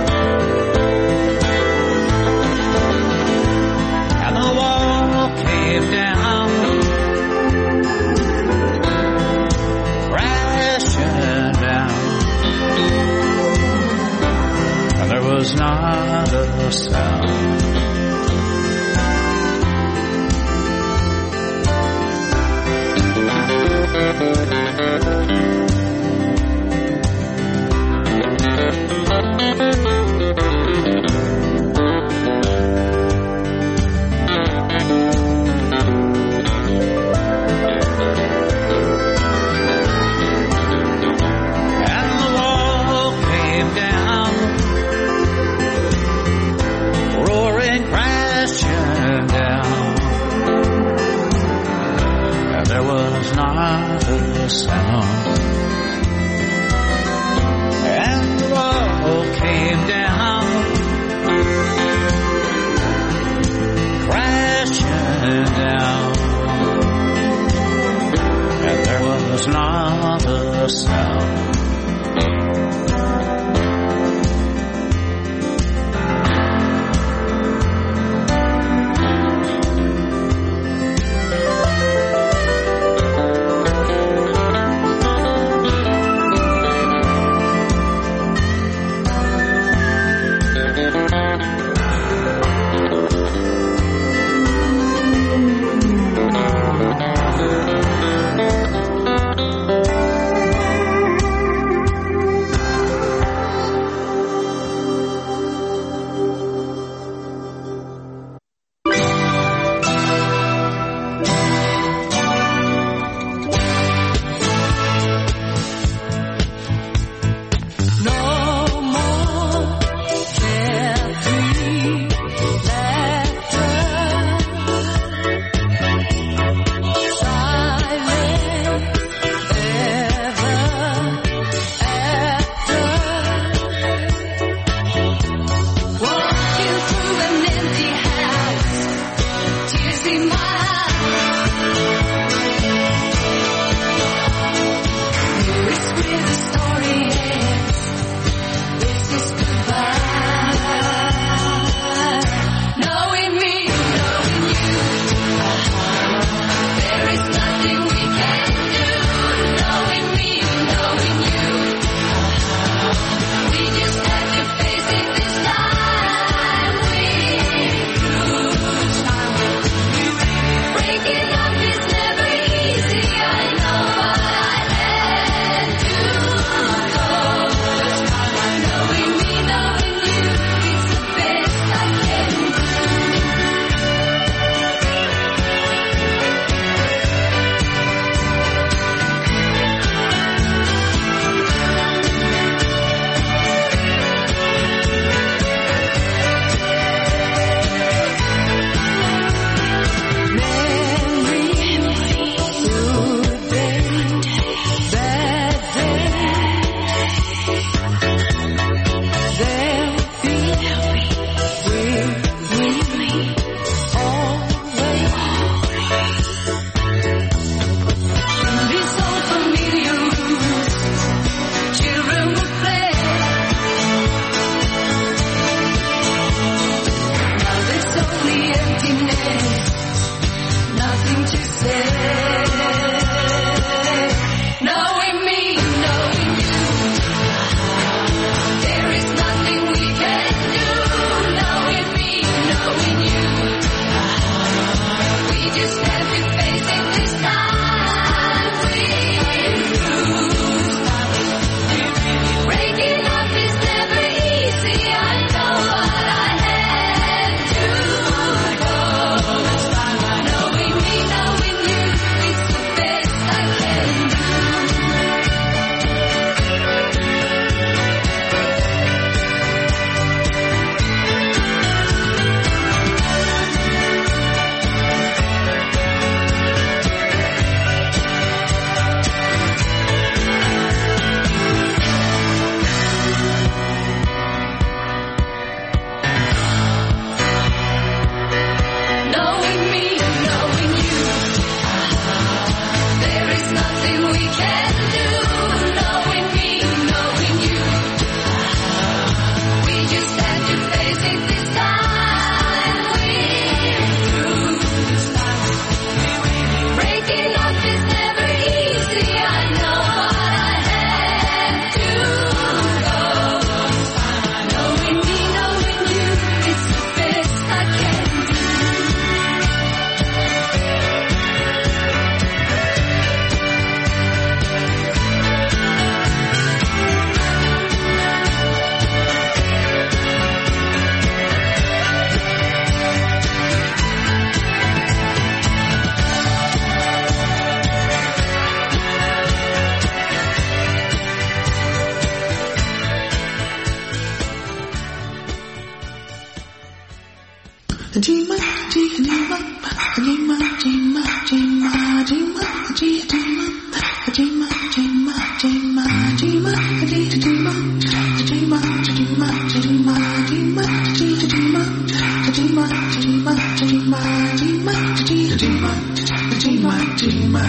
And the wall came down, crashing down, and there was not a sound.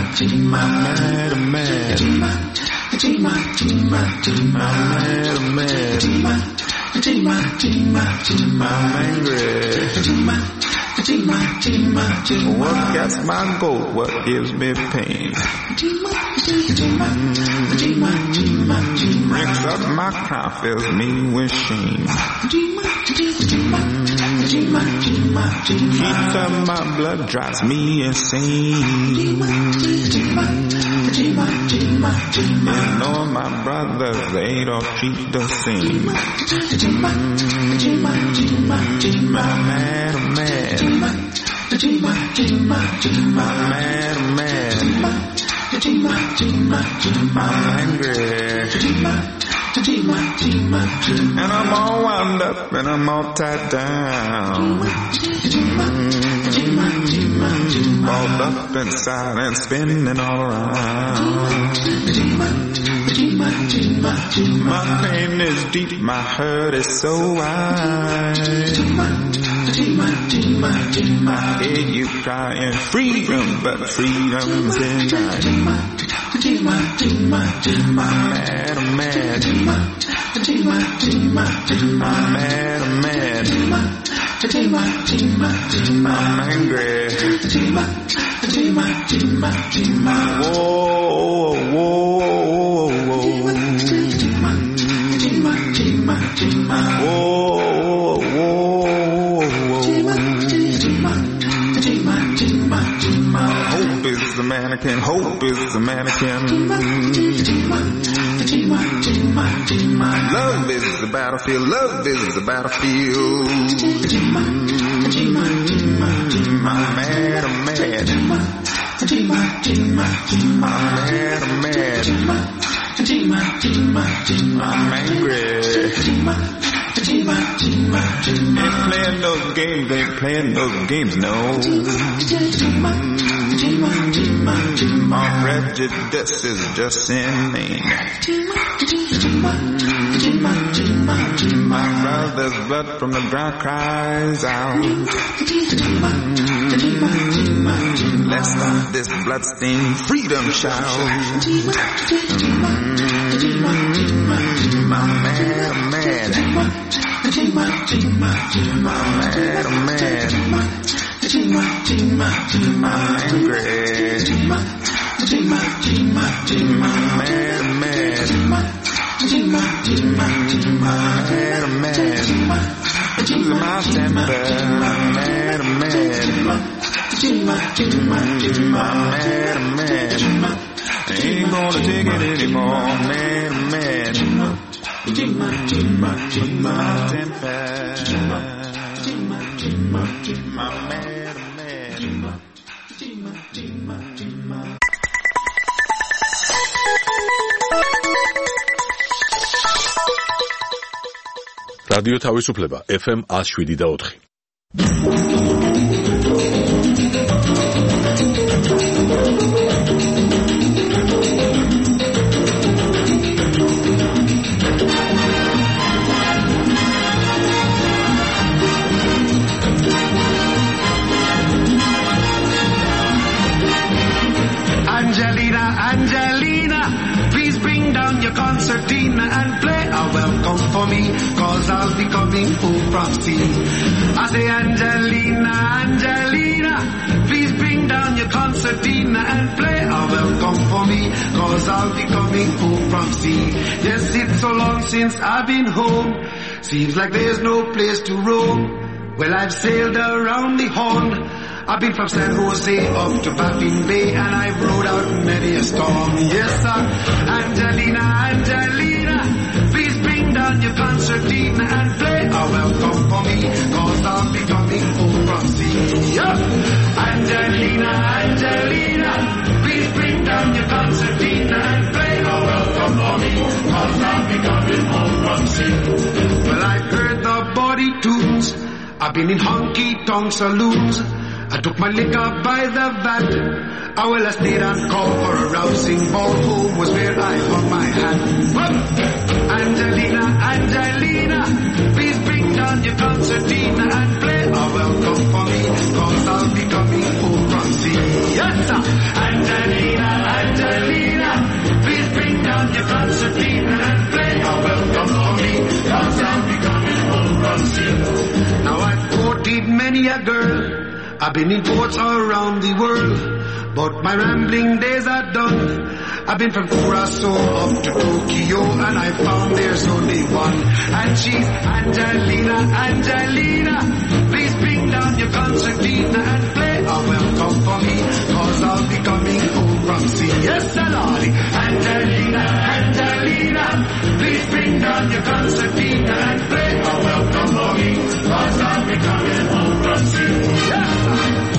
mad, mad. I'm mad, I'm angry. What gets my goat? What gives me pain? Brings up my crown, fills me with shame. Heats up my blood, drives me insane. You know my brothers, they don't treat the same. I'm mad, I'm mad. I'm mad, I'm mad. I'm angry. And I'm all wound up and I'm all tied down. Balled up inside and spinning all around. My pain is deep, my hurt is so wide. I hear you crying freedom, but freedom's denied. I'm mad, I'm mad. I'm mad, I'm mad. I'm angry. Whoa, whoa, whoa, whoa. Whoa, whoa, whoa. Hope is the mannequin, hope is the mannequin. Love is the battlefield, love is the battlefield. I'm mad, I'm mad. I'm mad, I'm mad. I'm angry. Ain't playing no games, ain't playing no games, no. My prejudice is just inane. My brother's blood from the ground cries out. Let's stop this bloodstained freedom shout. I'm mad, I'm mad. I'm mad, I'm mad. I'm angry. I'm mad, I'm mad. I'm mad, I'm mad. Losing my temper. I'm mad, I'm mad. I'm mad, I'm mad. I ain't gonna take it anymore. I'm mad, I'm mad. Losing my temper. I'm mad, I'm mad. რადიო თავისუფლება ეფ ემ one oh seven და four. Angelina, Angelina, please bring down your concertina and play a welcome for me, cause I'll be coming home from sea. I say Angelina, Angelina, please bring down your concertina and play a welcome for me, cause I'll be coming home from sea. Yes, it's so long since I've been home, seems like there's no place to roam. Well, I've sailed around the Horn, I've been from San Jose up to Baffin Bay, and I've rode out many a storm. Yes, sir. Angelina, Angelina, please bring down your concertina and play a welcome for me, cause I'll be coming home from sea. Yeah. Angelina, Angelina, please bring down your concertina and play a welcome for me, cause I'll be coming home from sea. Well, I've heard the body tunes, I've been in honky-tonk saloons, I took my liquor by the vat. I will I stayed on call for a rousing ball. Home was where I hung my hat. Whoa! Angelina, Angelina, please bring down your concertina and play a welcome for me, cause I'll be coming home from sea. Yes, sir. Angelina, Angelina, please bring down your concertina and play a welcome for me, cause I'll be coming home from sea. Now I've courted many a girl, I've been in ports all around the world, but my rambling days are done. I've been from Curacao up to Tokyo, and I found there's only one, and she's Angelina, Angelina. Please bring down your concertina and play a welcome for me, cause I'll be coming home from sea. Yes, Lordy. Angelina, Angelina, please bring down your concertina and play a welcome for me, cause I'll be coming home from sea. Yes, sir.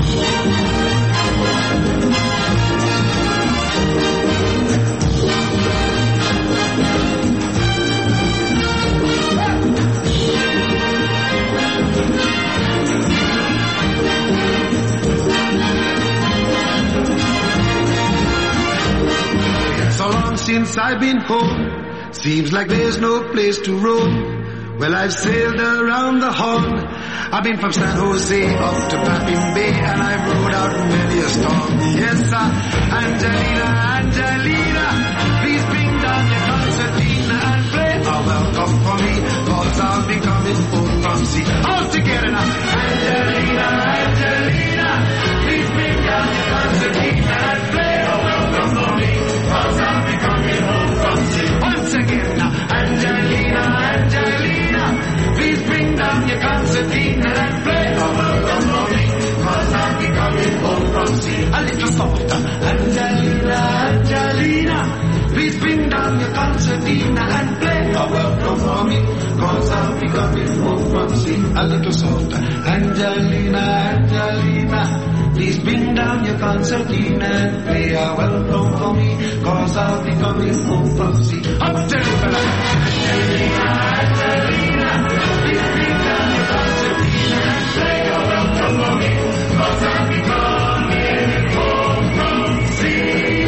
So long since I've been home, seems like there's no place to roam. Well, I've sailed around the Horn, I've been from San Jose up to Baffin Bay, and I've rode out many a storm. Yes, sir. Angelina, Angelina, please bring down your concertina and play a welcome for me, cause I'll be coming home from sea. All together now. Angelina, Angelina, please bring down your concertina and play a welcome for me, cause I'll be coming home from sea. Once again now. Angelina, Angelina, please bring down your concertina and play a welcome for me, cause I'll be coming home from sea. A little softer. Angelina, Angelina, please bring down your concertina and play a welcome for me, cause I'll be coming home from sea. A little softer. Angelina, Angelina, please bring down your concertina and play a welcome for me, cause I'll be coming home from sea. Up to you, fella. Angelina, Angelina, please bring down your concertina and play a welcome for me, cause I'll be coming home from sea.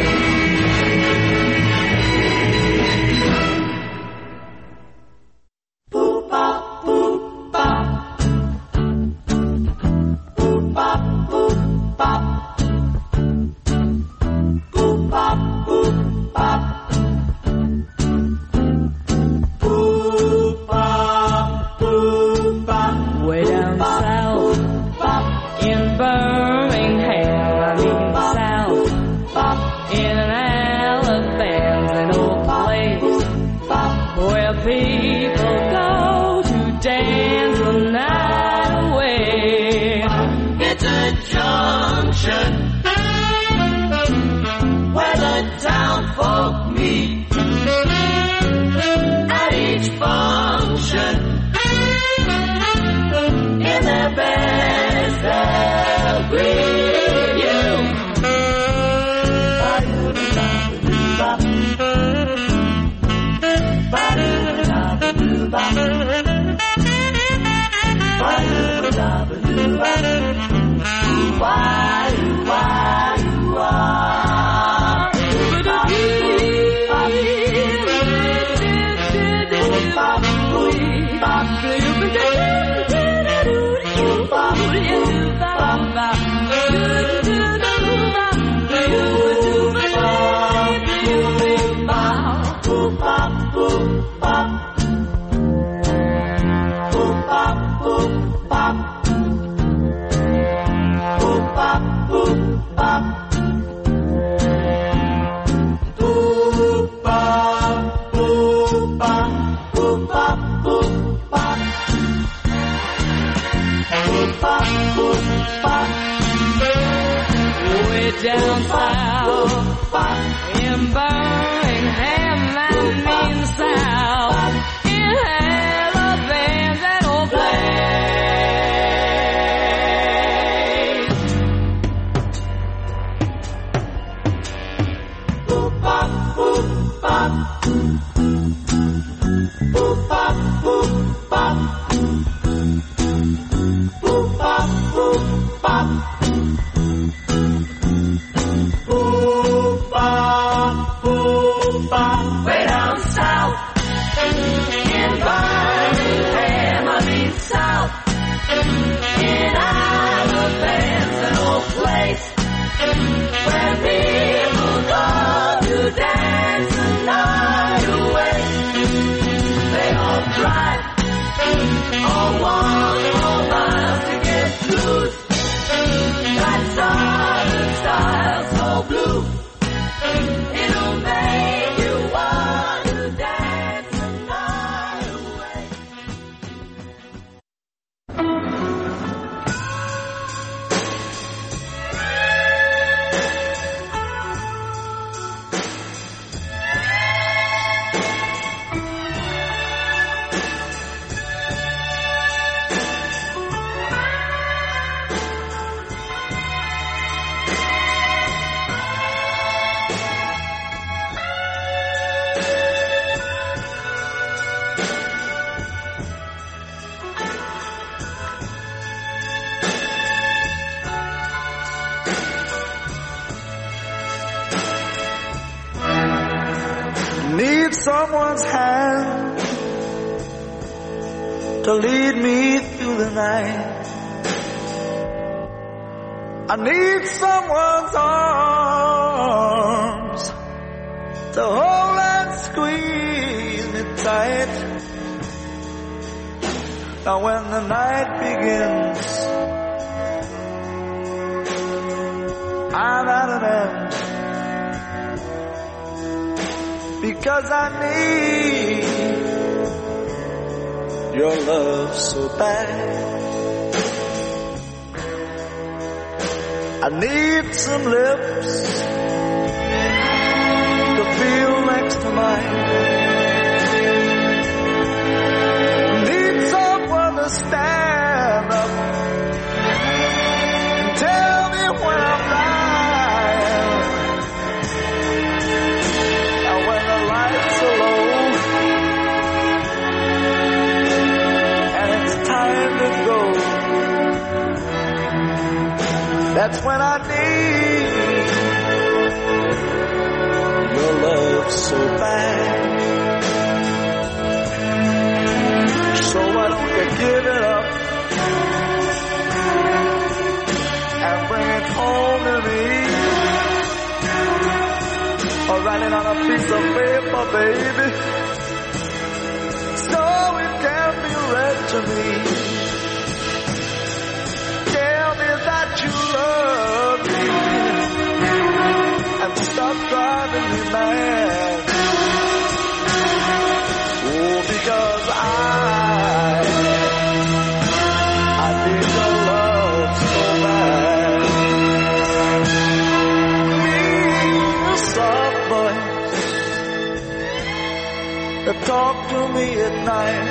Boop, bop, boop, bop. Boop, bop, boop, bop. Boop, bop, boop, bop. Boop, bop, boop, bop. Way down south, in Birmingham, I mean south, in Alabama, an old place where people go to dance the night away. It's a junction where the town folk meet at each function in their best they'll greet you. Ba-do-ba-do-ba. Ba-do-ba-do-ba. Ba-do-ba-do-ba. Why, why, why? Down south, in Birmingham, I mean south, in Alabama, that old place. Boop, bop, boop, bop. Boop, bop, boop, bop. Boop, bop, boop, bop. Way down south, in Birmingham, I mean south, in need someone's hand to lead me through the night. I need someone's arms to hold and squeeze me tight. Now when the night begins, I'm at an end, because I need your love so bad. I need some lips to feel next to mine. Need someone to stand up and tell me when I'm lying. And when the lights are low and it's time to go, that's when I need your love so bad. So why don't you give it up and bring it home to me? Or write it on a piece of paper, baby, so it can be read to me. That you love me and stop driving me mad. Oh, because I I need your love so bad. Need a soft voice to talk to me at night.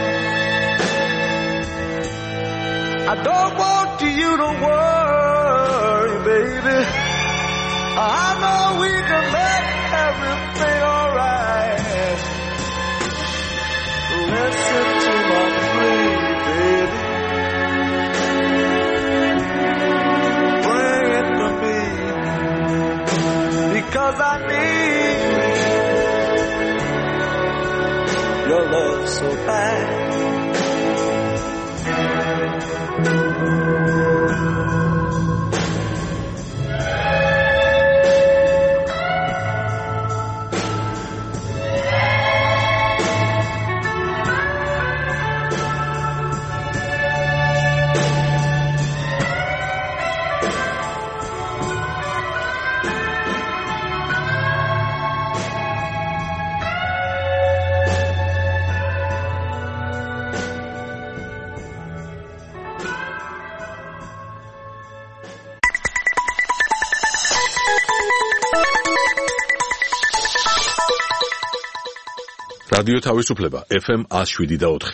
I don't want you to worry, baby. I know we can make everything alright. Listen to my plea, baby. Bring it to me, because I need your love so bad. რადიო თავისუფლება ეფ ემ one oh seven და four.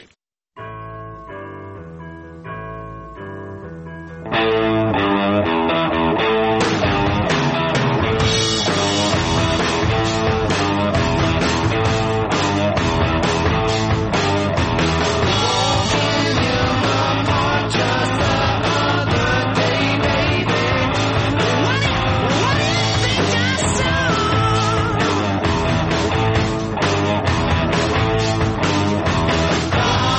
What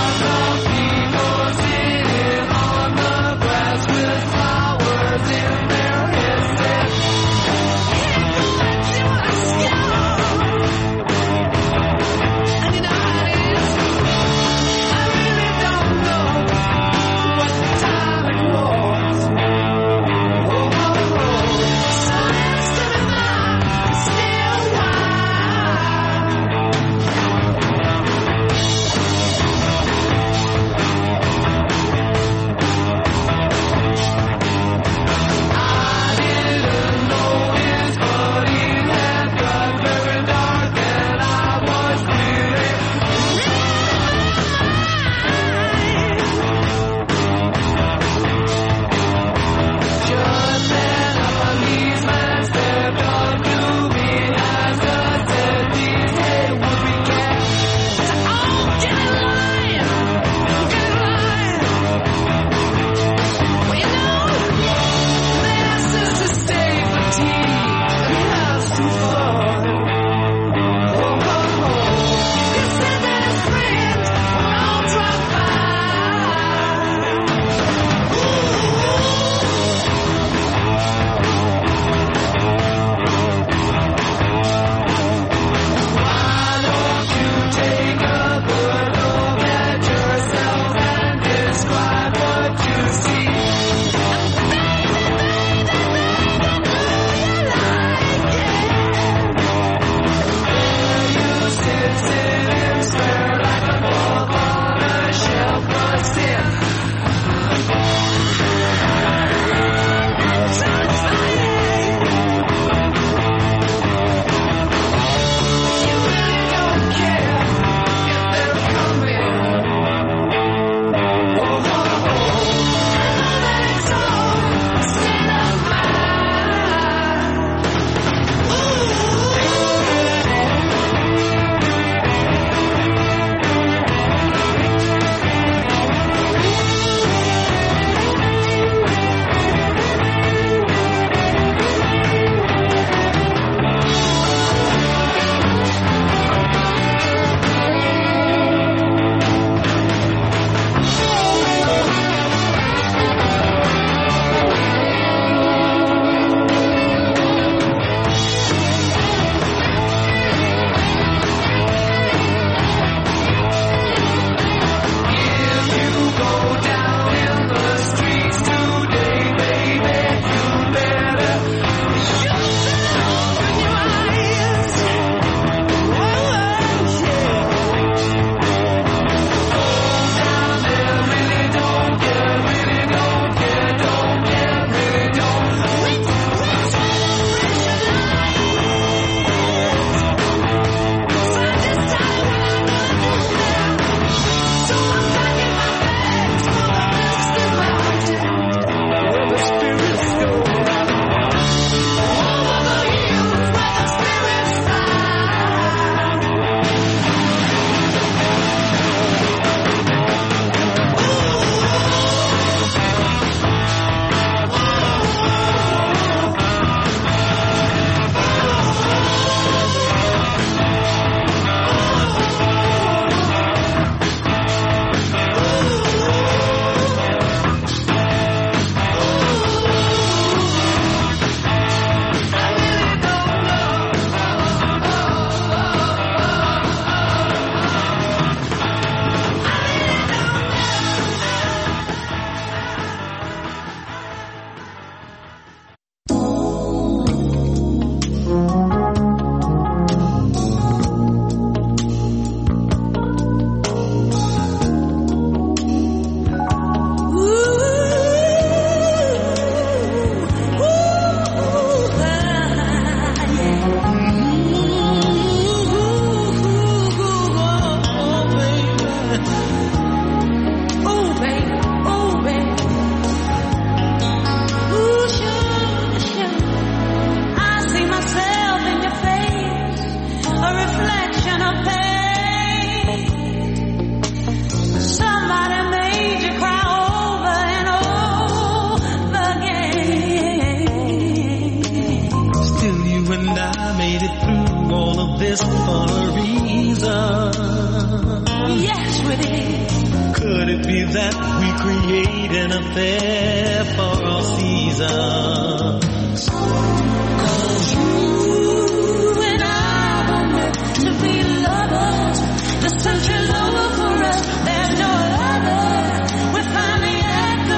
through all of this for a reason. Yes, we did. Could it be that we create an affair for all seasons? 'Cause you and I were meant to be lovers. The search is over for us. There's no other. We finally at the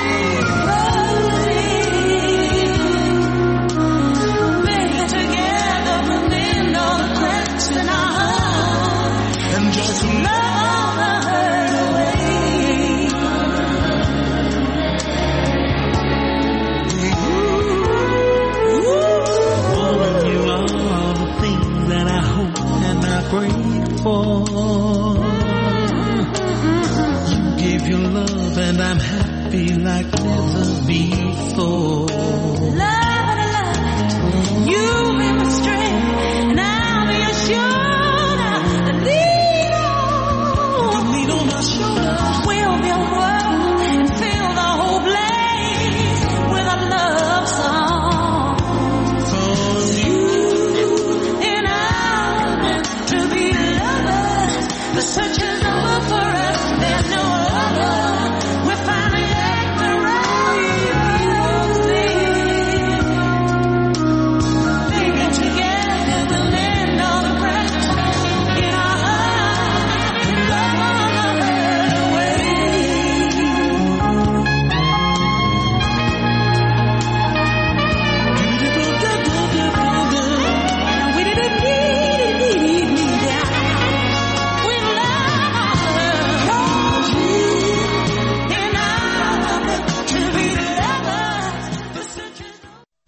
rainbow. Baby, together we'll mend all the cracks in our heart. And just love all the hurt away. Knowing you are all the things that I hope and I pray for. You gave your love and I'm happy like never before. Love and love, you be my strength, and I'll be your shoulder. The lead on, the lead on my shoulders. We'll build world and fill the whole place with a love song. 'Cause you and I were meant to be lovers. The search is over for us. There's no other. We're finally at the rainbow thing. Baby, together we'll mend all the cracks in our heart and love all the hurt away. We didn't need it, need me down. We love her. 'Cause you and I were meant to be lovers. The search is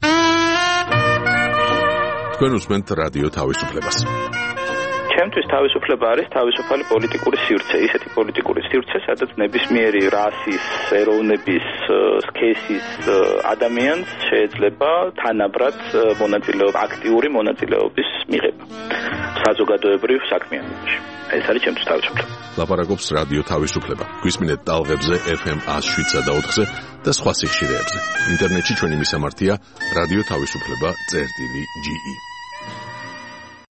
თქვენ უსმენთ რადიო თავისუფლებას. ჩემთვის თავისუფლება არის თავისუფალი პოლიტიკური სივრცე, ისეთი პოლიტიკური სივრცე, სადაც ნებისმიერი რასის, ეროვნების, სქესის ადამიანს შეიძლება თანაბრად მონაწილეობა, აქტიური მონაწილეობის მიღება საზოგადოებრივ საქმიანობაში. ეს არის ჩემთვის თავისუფლება. ლაპარაკობს რადიო თავისუფლება. გვისმინეთ ტალღებზე ეფ ემ one oh seven და ოთხზე და სხვა სიხშირეებზე. ინტერნეტში ჩვენი მისამართია რადიო თავისუფლება წერტილი ჯი ი.